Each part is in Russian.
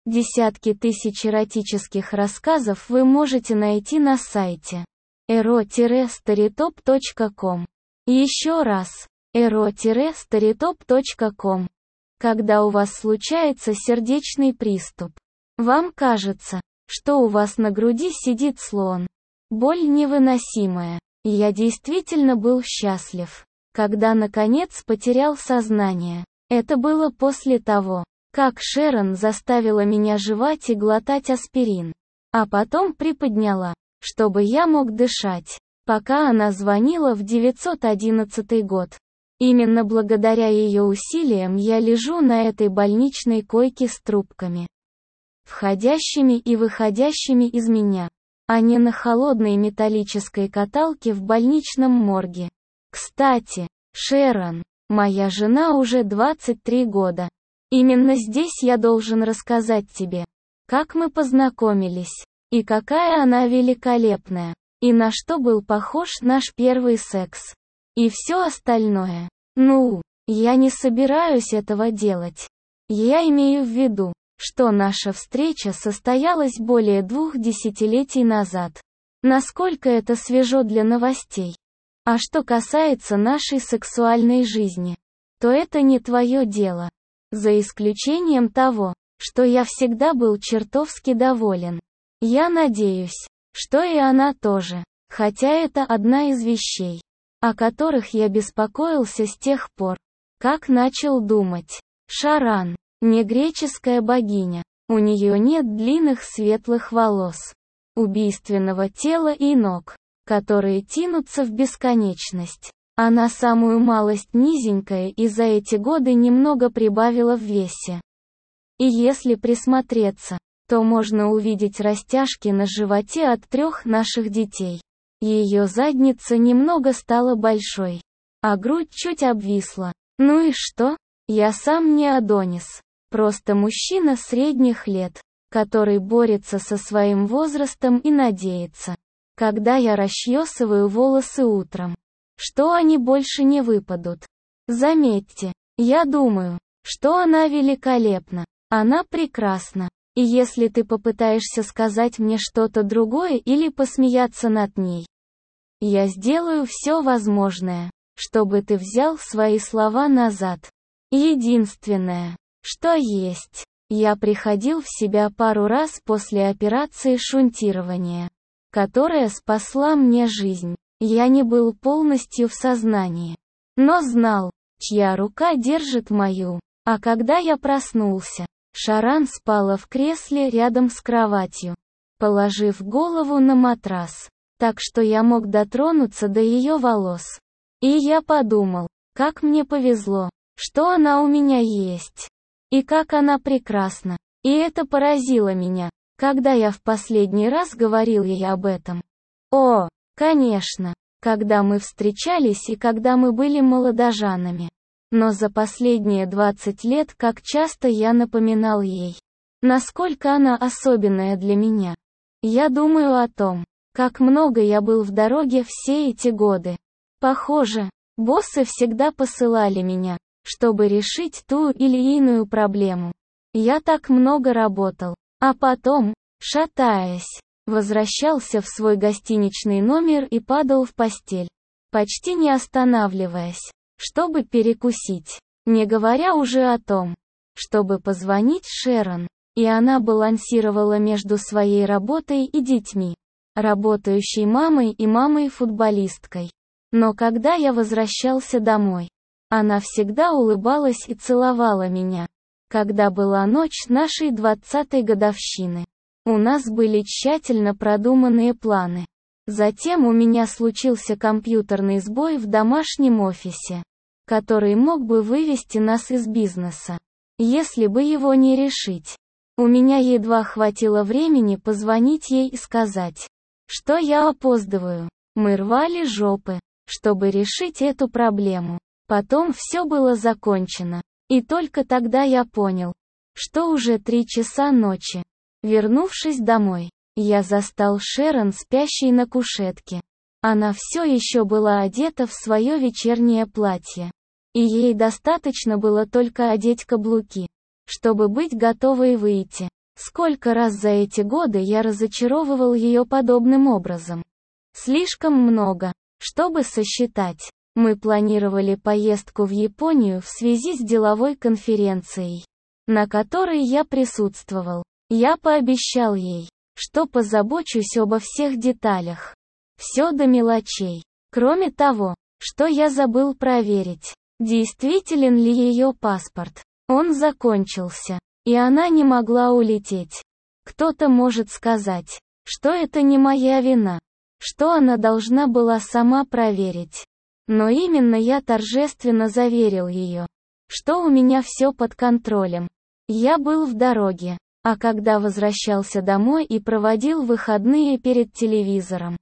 Десятки тысяч эротических рассказов вы можете найти на сайте ero-storytop.com. Еще раз, ero-storytop.com. Когда у вас случается сердечный приступ, вам кажется, что у вас на груди сидит слон. Боль невыносимая. Я действительно был счастлив, когда наконец потерял сознание. Это было после того, как Шерон заставила меня жевать и глотать аспирин, а потом приподняла, чтобы я мог дышать, пока она звонила в 911 год. Именно благодаря ее усилиям я лежу на этой больничной койке с трубками, входящими и выходящими из меня, а не на холодной металлической каталке в больничном морге. Кстати, Шерон, моя жена уже 23 года. Именно здесь я должен рассказать тебе, как мы познакомились, и какая она великолепная, и на что был похож наш первый секс. И все остальное. Ну, я не собираюсь этого делать. Я имею в виду, что наша встреча состоялась более 2 десятилетий назад. Насколько это свежо для новостей. А что касается нашей сексуальной жизни, то это не твое дело. За исключением того, что я всегда был чертовски доволен. Я надеюсь, что и она тоже, хотя это одна из вещей, о которых я беспокоился с тех пор, как начал думать. Шаран, не греческая богиня, у нее нет длинных светлых волос, убийственного тела и ног, которые тянутся в бесконечность. Она самую малость низенькая и за эти годы немного прибавила в весе. И если присмотреться, то можно увидеть растяжки на животе от 3 наших детей. Ее задница немного стала большой, а грудь чуть обвисла. Ну и что? Я сам не Адонис. Просто мужчина средних лет, который борется со своим возрастом и надеется, когда я расчесываю волосы утром, что они больше не выпадут. Заметьте, я думаю, что она великолепна. Она прекрасна. И если ты попытаешься сказать мне что-то другое или посмеяться над ней, я сделаю все возможное, чтобы ты взял свои слова назад. Единственное, что есть, я приходил в себя пару раз после операции шунтирования, которая спасла мне жизнь. Я не был полностью в сознании, но знал, чья рука держит мою. А когда я проснулся, Шаран спала в кресле рядом с кроватью, положив голову на матрас, так что я мог дотронуться до ее волос. И я подумал, как мне повезло, что она у меня есть. И как она прекрасна. И это поразило меня, когда я в последний раз говорил ей об этом. О, конечно, когда мы встречались и когда мы были молодоженами. Но за последние 20 лет как часто я напоминал ей, насколько она особенная для меня. Я думаю о том, как много я был в дороге все эти годы. Похоже, боссы всегда посылали меня, чтобы решить ту или иную проблему. Я так много работал, а потом, шатаясь, возвращался в свой гостиничный номер и падал в постель, почти не останавливаясь, чтобы перекусить, не говоря уже о том, чтобы позвонить Шерон, и она балансировала между своей работой и детьми, работающей мамой и мамой-футболисткой. Но когда я возвращался домой, она всегда улыбалась и целовала меня. Когда была ночь нашей 20-й годовщины, у нас были тщательно продуманные планы. Затем у меня случился компьютерный сбой в домашнем офисе, который мог бы вывести нас из бизнеса, если бы его не решить. У меня едва хватило времени позвонить ей и сказать, что я опаздываю. Мы рвали жопы, чтобы решить эту проблему. Потом все было закончено. И только тогда я понял, что уже 3 часа ночи. Вернувшись домой, я застал Шерон спящей на кушетке. Она все еще была одета в свое вечернее платье. И ей достаточно было только одеть каблуки, чтобы быть готовой выйти. Сколько раз за эти годы я разочаровывал ее подобным образом. Слишком много, чтобы сосчитать. Мы планировали поездку в Японию в связи с деловой конференцией, на которой я присутствовал. Я пообещал ей, что позабочусь обо всех деталях. Все до мелочей. Кроме того, что я забыл проверить, действителен ли ее паспорт. Он закончился, и она не могла улететь. Кто-то может сказать, что это не моя вина, что она должна была сама проверить. Но именно я торжественно заверил ее, что у меня все под контролем. Я был в дороге, а когда возвращался домой и проводил выходные перед телевизором.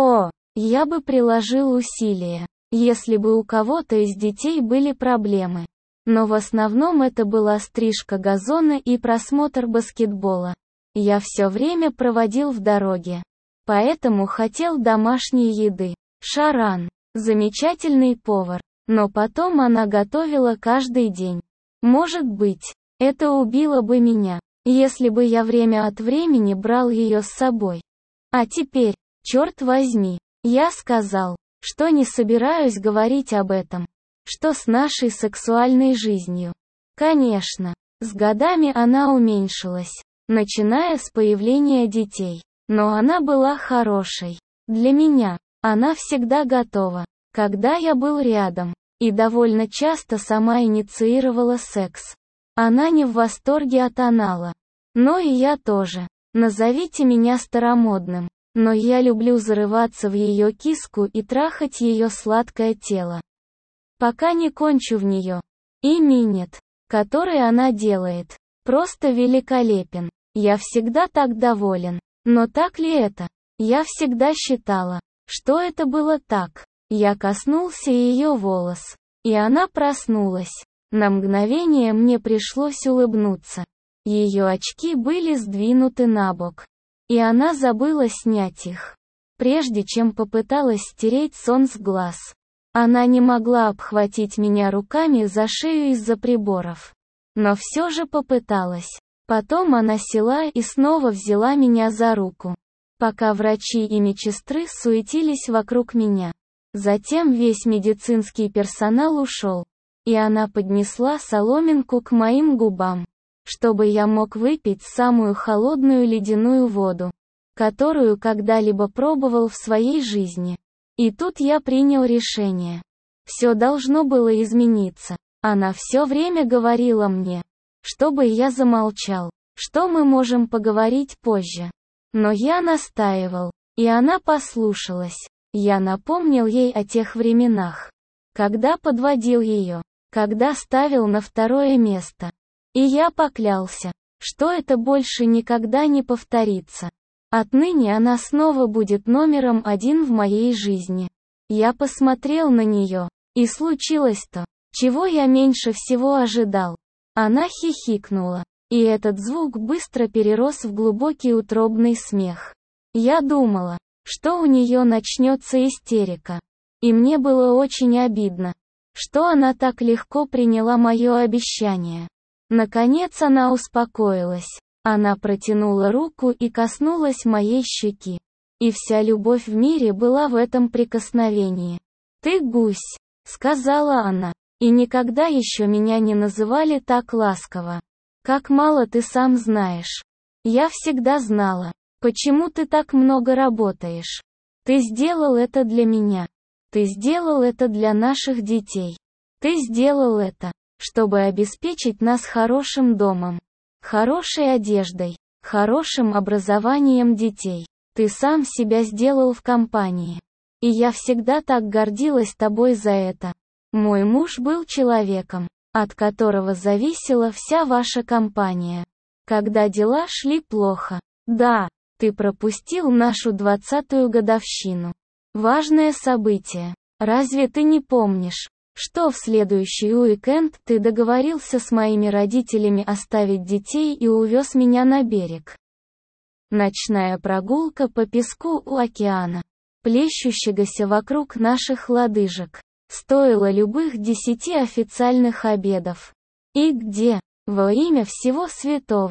Я бы приложил усилия, если бы у кого-то из детей были проблемы. Но в основном это была стрижка газона и просмотр баскетбола. Я все время проводил в дороге. Поэтому хотел домашней еды. Шаран – замечательный повар, но потом она готовила каждый день. Может быть, это убило бы меня, если бы я время от времени брал ее с собой. А теперь, черт возьми, я сказал, что не собираюсь говорить об этом. Что с нашей сексуальной жизнью? Конечно, с годами она уменьшилась, начиная с появления детей. Но она была хорошей. Для меня, она всегда готова, когда я был рядом, и довольно часто сама инициировала секс. Она не в восторге от анала. Но и я тоже. Назовите меня старомодным, но я люблю зарываться в ее киску и трахать ее сладкое тело. Пока не кончу в нее. И минет, который она делает, просто великолепен. Я всегда так доволен. Но так ли это? Я всегда считала, что это было так. Я коснулся ее волос, и она проснулась. На мгновение мне пришлось улыбнуться. Ее очки были сдвинуты набок, и она забыла снять их, прежде чем попыталась стереть сон с глаз. Она не могла обхватить меня руками за шею из-за приборов, но все же попыталась. Потом она села и снова взяла меня за руку, пока врачи и медсестры суетились вокруг меня. Затем весь медицинский персонал ушел, и она поднесла соломинку к моим губам, чтобы я мог выпить самую холодную ледяную воду, которую когда-либо пробовал в своей жизни. И тут я принял решение. Все должно было измениться. Она все время говорила мне, чтобы я замолчал, что мы можем поговорить позже. Но я настаивал, и она послушалась. Я напомнил ей о тех временах, когда подводил ее, когда ставил на второе место. И я поклялся, что это больше никогда не повторится. Отныне она снова будет номером 1 в моей жизни. Я посмотрел на нее, и случилось то, чего я меньше всего ожидал. Она хихикнула, и этот звук быстро перерос в глубокий утробный смех. Я думала, что у нее начнется истерика. И мне было очень обидно, что она так легко приняла мое обещание. Наконец она успокоилась. Она протянула руку и коснулась моей щеки. И вся любовь в мире была в этом прикосновении. «Ты гусь», — сказала она. И никогда еще меня не называли так ласково. Как мало ты сам знаешь. Я всегда знала, почему ты так много работаешь. Ты сделал это для меня. Ты сделал это для наших детей. Ты сделал это, чтобы обеспечить нас хорошим домом, хорошей одеждой, хорошим образованием детей. Ты сам себя сделал в компании. И я всегда так гордилась тобой за это. Мой муж был человеком, от которого зависела вся ваша компания. Когда дела шли плохо. Да, ты пропустил нашу 20-ю годовщину. Важное событие. Разве ты не помнишь, что в следующий уикенд ты договорился с моими родителями оставить детей и увез меня на берег? Ночная прогулка по песку у океана, плещущегося вокруг наших лодыжек, стоило любых 10 официальных обедов. И где, во имя всего святого,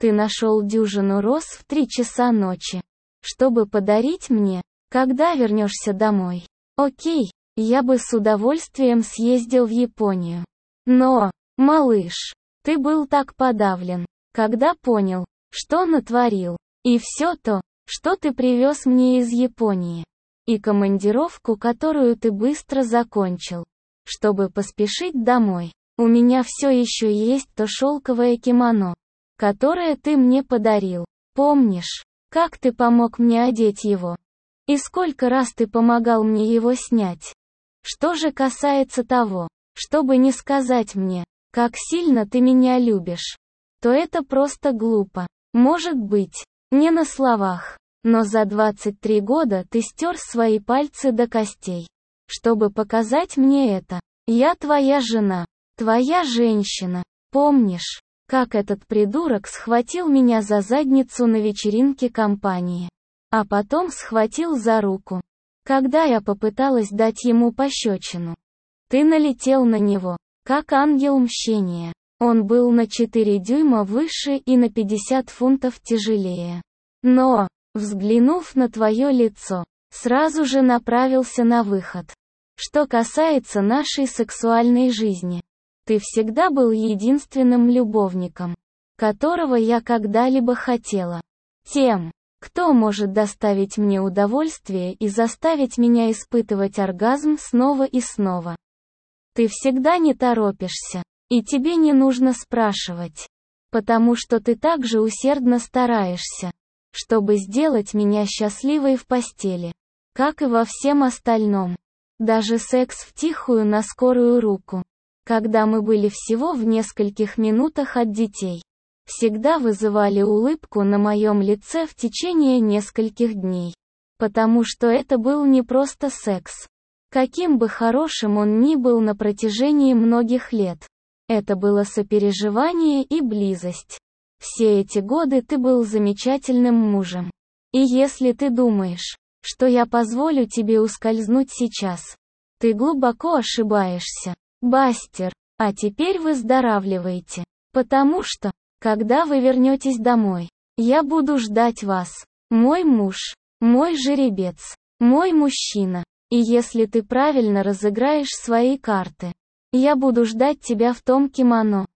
Ты нашел дюжину роз в 3 часа ночи, чтобы подарить мне, когда вернешься домой. Окей, я бы с удовольствием съездил в Японию. Но, малыш, ты был так подавлен, когда понял, что натворил. И все то, что ты привез мне из Японии. И командировку, которую ты быстро закончил. Чтобы поспешить домой. У меня все еще есть то шелковое кимоно, которое ты мне подарил. Помнишь, как ты помог мне одеть его? И сколько раз ты помогал мне его снять? Что же касается того, чтобы не сказать мне, как сильно ты меня любишь, то это просто глупо. Может быть, не на словах, но за 23 года ты стер свои пальцы до костей, чтобы показать мне это. Я твоя жена, твоя женщина. Помнишь, как этот придурок схватил меня за задницу на вечеринке компании, а потом схватил за руку, когда я попыталась дать ему пощечину? Ты налетел на него, как ангел мщения. Он был на 4 дюйма выше и на 50 фунтов тяжелее. Но, взглянув на твое лицо, сразу же направился на выход. Что касается нашей сексуальной жизни, ты всегда был единственным любовником, которого я когда-либо хотела. Тем, кто может доставить мне удовольствие и заставить меня испытывать оргазм снова и снова. Ты всегда не торопишься, и тебе не нужно спрашивать, потому что ты также усердно стараешься, чтобы сделать меня счастливой в постели, как и во всем остальном. Даже секс втихую на скорую руку, когда мы были всего в нескольких минутах от детей, всегда вызывали улыбку на моем лице в течение нескольких дней. Потому что это был не просто секс. Каким бы хорошим он ни был на протяжении многих лет. Это было сопереживание и близость. Все эти годы ты был замечательным мужем. И если ты думаешь, что я позволю тебе ускользнуть сейчас, ты глубоко ошибаешься, Бастер. А теперь выздоравливайте. Потому что, когда вы вернетесь домой, я буду ждать вас. Мой муж, мой жеребец, мой мужчина. И если ты правильно разыграешь свои карты, я буду ждать тебя в том кимоно.